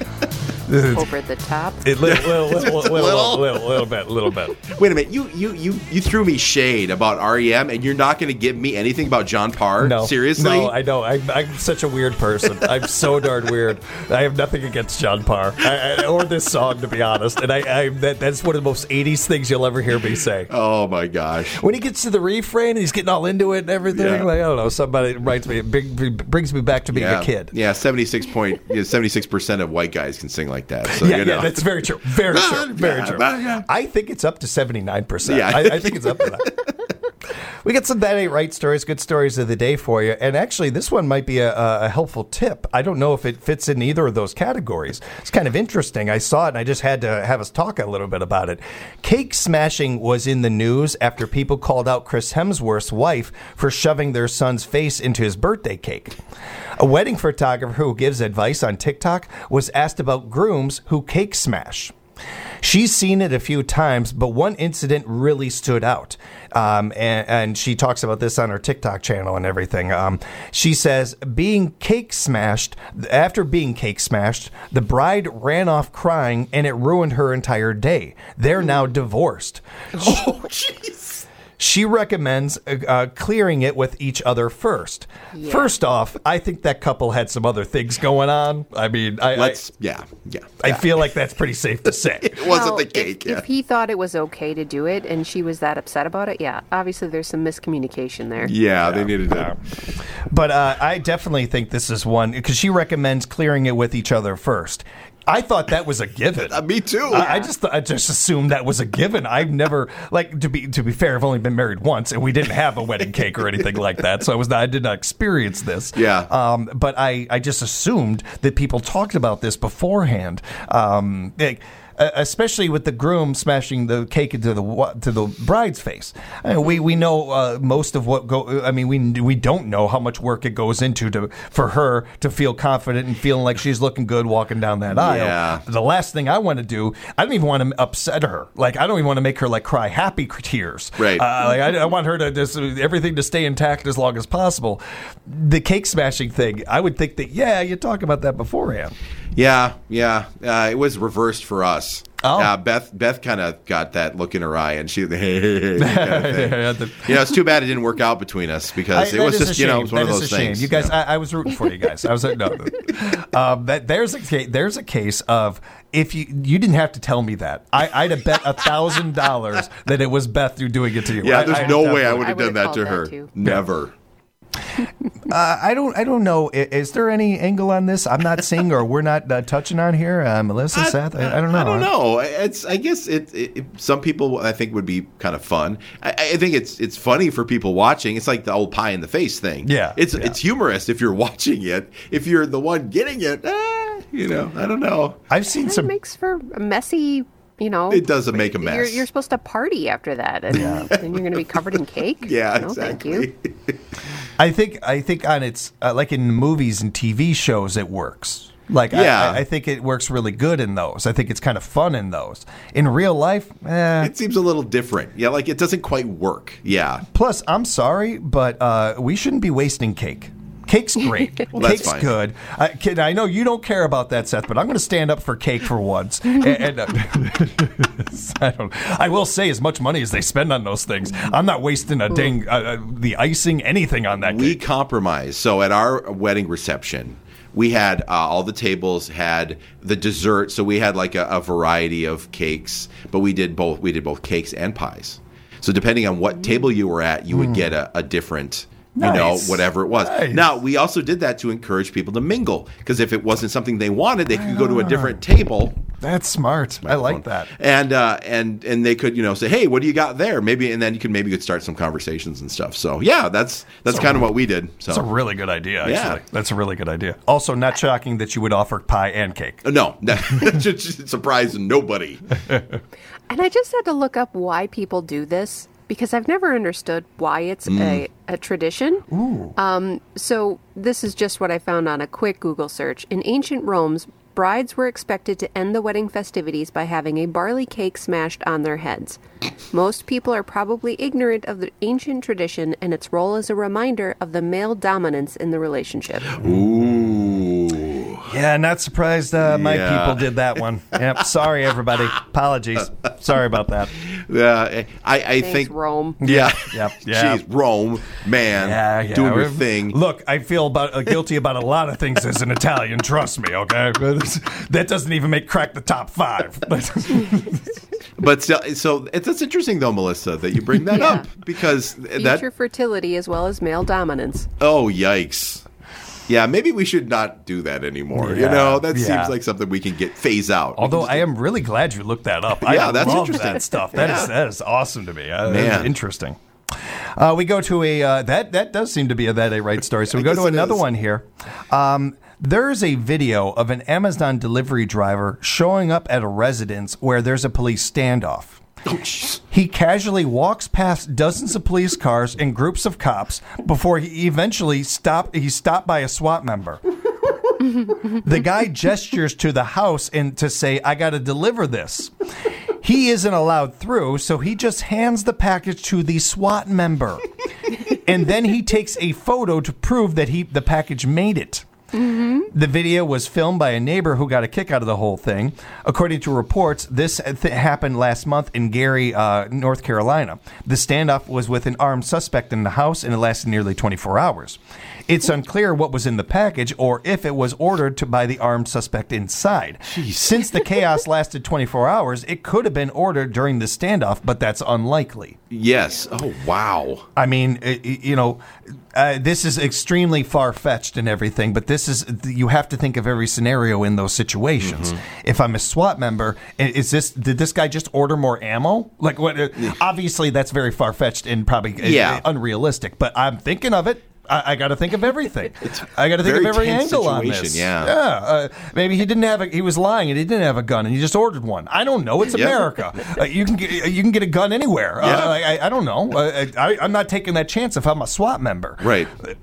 Over the top. It little, little, little, little, little, little, little bit, little bit. Wait a minute, you you you you threw me shade about R E M, and you're not going to give me anything about John Parr? No, seriously? No, I know. I'm, I'm such a weird person. I'm so darn weird. I have nothing against John Parr I, I, or this song, to be honest. And I, I that, that's one of the most eighties things you'll ever hear me say. Oh my gosh! When he gets to the refrain and he's getting all into it and everything, yeah. like I don't know, somebody writes me, it bring, brings me back to being yeah. a kid. Yeah, seventy-six point seventy-six percent of white guys can sing like that. So, yeah, you know. yeah, that's very true. Very true. Very true. I think it's up to seventy-nine percent. Yeah. I, I think it's up to that. We got some That Ain't Right stories, good stories of the day for you. And actually, this one might be a, a helpful tip. I don't know if it fits in either of those categories. It's kind of interesting. I saw it, and I just had to have us talk a little bit about it. Cake smashing was in the news after people called out Chris Hemsworth's wife for shoving their son's face into his birthday cake. A wedding photographer who gives advice on TikTok was asked about grooms who cake smash. She's seen it a few times, but one incident really stood out. Um, and, and she talks about this on her TikTok channel and everything. Um, she says, being cake smashed, after being cake smashed, the bride ran off crying and it ruined her entire day. They're now divorced. Oh, jeez. She recommends uh, clearing it with each other first. Yeah. First off, I think that couple had some other things going on. I mean, I, Let's, I, yeah, yeah. I feel like that's pretty safe to say. It wasn't well, the cake. If, yeah. if he thought it was okay to do it and she was that upset about it, yeah, obviously there's some miscommunication there. Yeah, yeah. they needed that. But uh, I definitely think this is one, because she recommends clearing it with each other first. I thought that was a given. Uh, me too. I, I just I just assumed that was a given. I've never, like, to be to be fair, I've only been married once, and we didn't have a wedding cake or anything like that, so I was not, I did not experience this. Yeah. Um. But I, I just assumed that people talked about this beforehand. Um. Like, especially with the groom smashing the cake into the to the bride's face. I mean, we we know uh, most of what go. I mean, we we don't know how much work it goes into to for her to feel confident and feeling like she's looking good walking down that aisle. Yeah. The last thing I want to do, I don't even want to upset her. Like, I don't even want to make her like cry happy tears. Right. Uh, like I, I want her to just everything to stay intact as long as possible. The cake smashing thing, I would think that yeah, you talk about that beforehand. Yeah, yeah. Uh, it was reversed for us. Oh. Uh, Beth Beth kind of got that look in her eye, and she, hey, hey, hey, kind of thing. yeah, the, you know, it's too bad it didn't work out between us because I, it was just, you know, it was one that of those a things. Shame. You guys, you know? I, I was rooting for you guys. I was like, no. um, that, there's a case, there's a case of if you you didn't have to tell me that. I, I'd have bet a thousand dollars that it was Beth who doing it to you. Yeah, I, there's I no definitely. way I would I have done that to that her. too. Never. Uh, I don't. I don't know. Is, is there any angle on this? I'm not seeing, or we're not uh, touching on here. Uh, Melissa, I, Seth. I, I don't know. I don't know. It's. I guess it, it. Some people I think would be kind of fun. I, I think it's. It's funny for people watching. It's like the old pie in the face thing. Yeah. It's. yeah. It's humorous if you're watching it. If you're the one getting it, eh, you know. I don't know. I've seen It some. makes for a messy. You know, It doesn't make a mess. You're, you're supposed to party after that, and Yeah. then you're going to be covered in cake. Yeah, no, exactly. Thank you. I think. I think on its uh, like in movies and T V shows, it works. Like, Yeah. I, I think it works really good in those. I think it's kind of fun in those. In real life, eh. It seems a little different. Yeah, like it doesn't quite work. Yeah. Plus, I'm sorry, but uh, we shouldn't be wasting cake. Cake's great. Well, that's Cake's fine. good. I, kid, I know you don't care about that, Seth, but I'm going to stand up for cake for once. and, and, uh, I don't. I will say, as much money as they spend on those things, I'm not wasting a dang uh, uh, the icing, anything on that. We cake. compromised. So at our wedding reception, we had uh, all the tables had the dessert. So we had like a, a variety of cakes, but we did both. We did both cakes and pies. So depending on what table you were at, you would get a, a different you know, Nice. whatever it was. Nice. Now, we also did that to encourage people to mingle, because if it wasn't something they wanted, they could go to a different table. That's smart. I like that. And uh, and and they could, you know, say, hey, what do you got there? Maybe, and then you could maybe could start some conversations and stuff. So yeah, that's that's So- kind of what we did. So That's a really good idea, actually. Yeah. That's a really good idea. Also, not shocking that you would offer pie and cake. no, surprising nobody. And I just had to look up why people do this because I've never understood why it's a, a tradition. Ooh. Um, so this is just what I found on a quick Google search. In ancient Rome, brides were expected to end the wedding festivities by having a barley cake smashed on their heads. Most people are probably ignorant of the ancient tradition and its role as a reminder of the male dominance in the relationship. Ooh. Yeah, not surprised uh, my Yeah. people did that one. Yep. Sorry, everybody. Apologies. Sorry about that. Yeah, I, I Thanks, think. Rome. Yeah. Yep, yeah. Jeez, Rome, man, Yeah, yeah. doing your We've- thing. Look, I feel about, uh, guilty about a lot of things as an Italian. Trust me, okay? That doesn't even make crack the top five. But still, so it's that's interesting though, Melissa, that you bring that Yeah. up because Future that. fertility as well as male dominance. Oh, yikes. Yeah, maybe we should not do that anymore. You Yeah, know, that yeah. seems like something we can get phase out. We Although can I just- am really glad you looked that up. Yeah, I that's love interesting. that stuff. That is Yeah. that is awesome to me. Uh, Man. Interesting. Uh, we go to a uh, that that does seem to be a that a right story. So we I go guess to it another is. one here. Um, there's a video of an Amazon delivery driver showing up at a residence where there's a police standoff. Oh, jeez. He casually walks past dozens of police cars and groups of cops before he eventually stop. He's stopped by a SWAT member. The guy gestures to the house and to say, "I got to deliver this." He isn't allowed through, so he just hands the package to the SWAT member, and then he takes a photo to prove that he the package made it. The video was filmed by a neighbor who got a kick out of the whole thing. According to reports, this th- happened last month in Gary, uh, North Carolina. The standoff was with an armed suspect in the house, and it lasted nearly twenty-four hours. It's unclear what was in the package or if it was ordered to by the armed suspect inside. Since the chaos lasted twenty-four hours, it could have been ordered during the standoff, but that's unlikely. Yes. Oh, wow. I mean, i- i- you know, uh, this is extremely far-fetched and everything, but this is, you have to think of every scenario in those situations. If I'm a SWAT member, i- is this, did this guy just order more ammo? Like, what? Uh, obviously, that's very far-fetched and probably uh, Yeah. unrealistic, but I'm thinking of it. I, I got to think of everything. I got to think of very every tense angle on situation, this. yeah. yeah. Uh, maybe he didn't have a. He was lying and he didn't have a gun and he just ordered one. I don't know. It's Yeah. America. Uh, you can get you can get a gun anywhere. Yeah. Uh, I, I don't know. Uh, I, I'm not taking that chance if I'm a SWAT member. Right.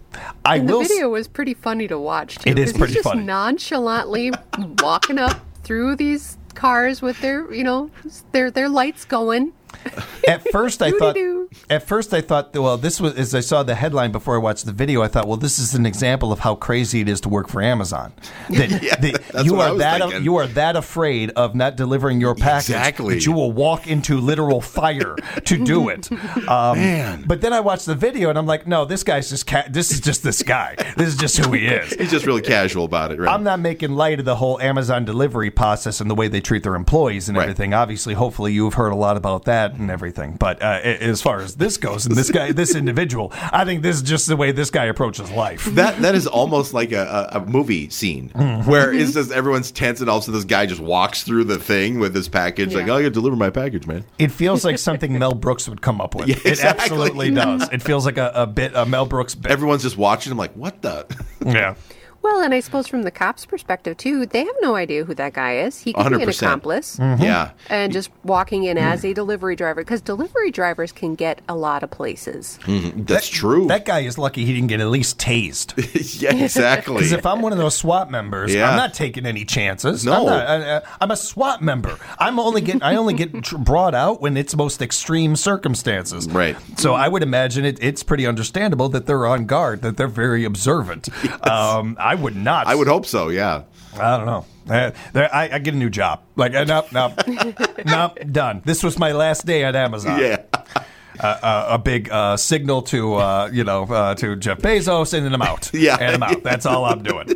I And the will. s- video was pretty funny to watch, too. It is 'cause pretty he's just funny. nonchalantly walking up through these cars with their, you know, their their lights going. At first, I thought. Doo-doo-doo. At first, I thought. Well, this was as I saw the headline before I watched the video. I thought, well, this is an example of how crazy it is to work for Amazon. That, that that's you what I are was that thinking. you are that afraid of not delivering your package Exactly. that you will walk into literal fire to do it. Um, Man. But then I watched the video and I'm like, no, this guy's just ca- this is just this guy. This is just who he is. He's just really casual about it, right? I'm not making light of the whole Amazon delivery process and the way they treat their employees and Right. everything. Obviously, hopefully, you've heard a lot about that and everything. But uh, a- as far as this goes, and this guy, this individual, I think this is just the way this guy approaches life. That that is almost like a, a, a movie scene Mm-hmm. where it's just everyone's tense and all of a sudden this guy just walks through the thing with his package like, Yeah. oh, I got to deliver my package, man. It feels like something Mel Brooks would come up with. Yeah, It exactly. absolutely does. It feels like a, a bit a Mel Brooks bit. Everyone's just watching him like, what the? yeah. Well, and I suppose from the cops' perspective, too, they have no idea who that guy is. He could one hundred be an percent. accomplice. Yeah. And just walking in as a delivery driver, because delivery drivers can get a lot of places. That's true. That guy is lucky he didn't get at least tased. yeah, exactly. Because if I'm one of those SWAT members, Yeah. I'm not taking any chances. No. I'm, not, I, I- I'm a SWAT member. I'm only get I only get tr- brought out when it's most extreme circumstances. Right. So I would imagine it, it's pretty understandable that they're on guard, that they're very observant. Um, I would not. I would hope so, yeah. I don't know. Uh, there, I, I get a new job. Like, uh, nope, nope, nope, done. This was my last day at Amazon. Yeah. Uh, uh, a big uh, signal to uh, you know uh, to Jeff Bezos, and then I'm out. Yeah. and I'm out. That's all I'm doing.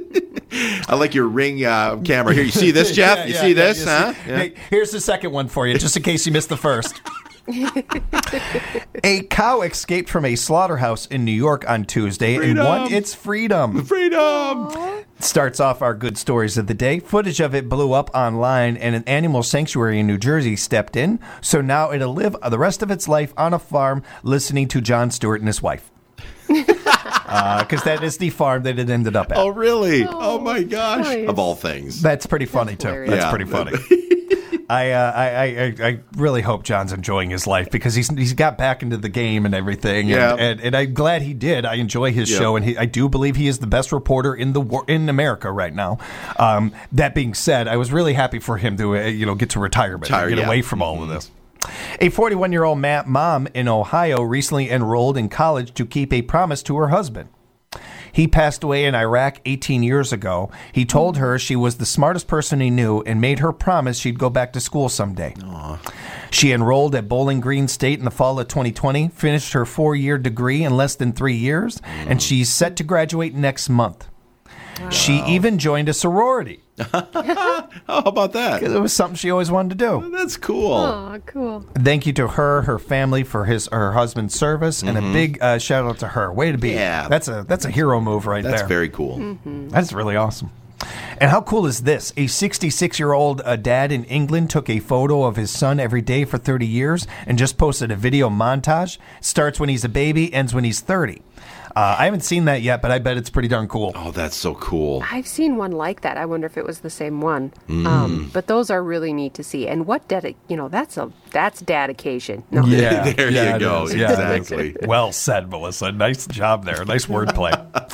I like your ring uh, camera. Here, you see this, Jeff? Yeah, you yeah, see yeah, this, you huh? see- Yeah. Hey, here's the second one for you, just in case you missed the first. A cow escaped from a slaughterhouse in New York on Tuesday and Freedom. won its freedom. Freedom. Starts off our good stories of the day. Footage of it blew up online, and an animal sanctuary in New Jersey stepped in. So now it'll live the rest of its life on a farm listening to Jon Stewart and his wife. Because uh, that is the farm that it ended up at. Oh, really? Oh, my gosh. nice. Of all things. That's pretty funny, That's too. hilarious. That's Yeah. pretty funny. I, uh, I, I, I I really hope John's enjoying his life because he's he's got back into the game and everything. Yeah. And, and, and I'm glad he did. I enjoy his Yep. show, and he, I do believe he is the best reporter in the wor- in America right now. Um, that being said, I was really happy for him to uh, you know get to retirement, Retire, and get yeah. away from all of this. A forty-one-year-old ma- mom in Ohio recently enrolled in college to keep a promise to her husband. He passed away in Iraq eighteen years ago. He told her she was the smartest person he knew and made her promise she'd go back to school someday. Aww. She enrolled at Bowling Green State in the fall of twenty twenty, finished her four-year degree in less than three years, mm. and she's set to graduate next month. Wow. She even joined a sorority. How about that? It was something she always wanted to do. That's cool. Oh, cool. Thank you to her, her family for his her husband's service, and Mm-hmm. a big uh, shout out to her. Way to be! Yeah. that's a that's a hero move right That's there. very cool. Mm-hmm. That's really awesome. And how cool is this? A sixty-six-year-old uh, dad in England took a photo of his son every day for thirty years and just posted a video montage. Starts when he's a baby, ends when he's thirty. Uh, I haven't seen that yet, but I bet it's pretty darn cool. Oh, that's so cool. I've seen one like that. I wonder if it was the same one. Mm. Um, but those are really neat to see. And what dedi- you know, that's a that's dedication. No. Yeah, There yeah, you it go. is. Yeah, it is. Exactly. Well said, Melissa. Nice job there. Nice wordplay.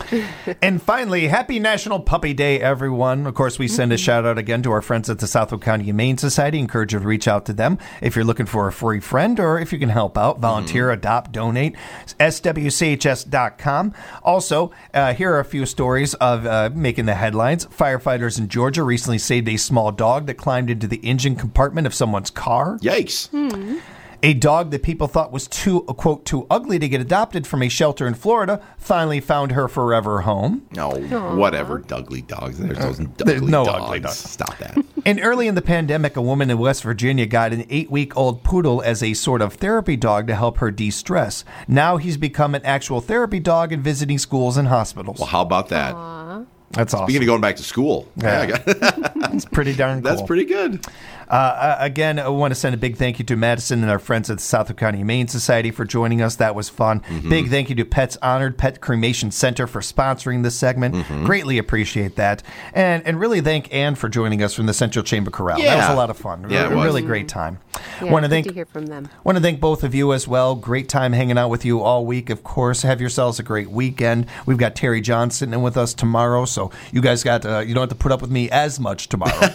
And finally, happy National Puppy Day, everyone. Of course, we send a shout out again to our friends at the Southwood County Humane Society. Encourage you to reach out to them if you're looking for a free friend or if you can help out, volunteer, mm-hmm. adopt, donate. S W C H S dot com. Also, uh, here are a few stories of uh, making the headlines. Firefighters in Georgia recently saved a small dog that climbed into the engine compartment of someone's car. Yikes. Hmm. A dog that people thought was too, quote, too ugly to get adopted from a shelter in Florida finally found her forever home. No, whatever. Ugly dogs. There's those ugly There's no dogs. ugly dogs. Stop that. And early in the pandemic, a woman in West Virginia got an eight-week-old poodle as a sort of therapy dog to help her de-stress. Now he's become an actual therapy dog and visiting schools and hospitals. Well, how about that? That's awesome. Speaking of going back to school. Yeah. Yeah, I got- It's pretty darn cool. That's pretty good. Uh, again, I want to send a big thank you to Madison and our friends at the Southwood County Humane Society for joining us. That was fun. Mm-hmm. Big thank you to Pets Honored Pet Cremation Center for sponsoring this segment. Mm-hmm. Greatly appreciate that. And and really thank Ann for joining us from the Central Chamber Corral. Yeah. That was a lot of fun. Yeah, a it was. really great time. Yeah, want to good thank to hear from them. want to thank both of you as well. Great time hanging out with you all week. Of course, have yourselves a great weekend. We've got Terry John sitting in with us tomorrow, so you guys got uh, you don't have to put up with me as much tomorrow.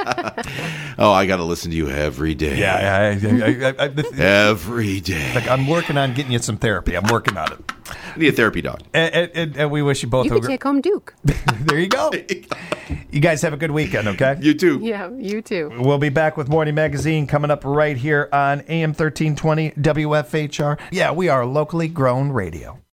Oh, I got to listen to you every day. Yeah, I, I, I, I, Every day. like I'm working on getting you some therapy. I'm working on it, I need a therapy dog. and, and, and we wish you both. You a could gr- take home Duke. there you go. You guys have a good weekend. Okay. You too. Yeah, you too. We'll be back with Morning Magazine coming up right here on A M thirteen twenty W F H R. Yeah, we are locally grown radio.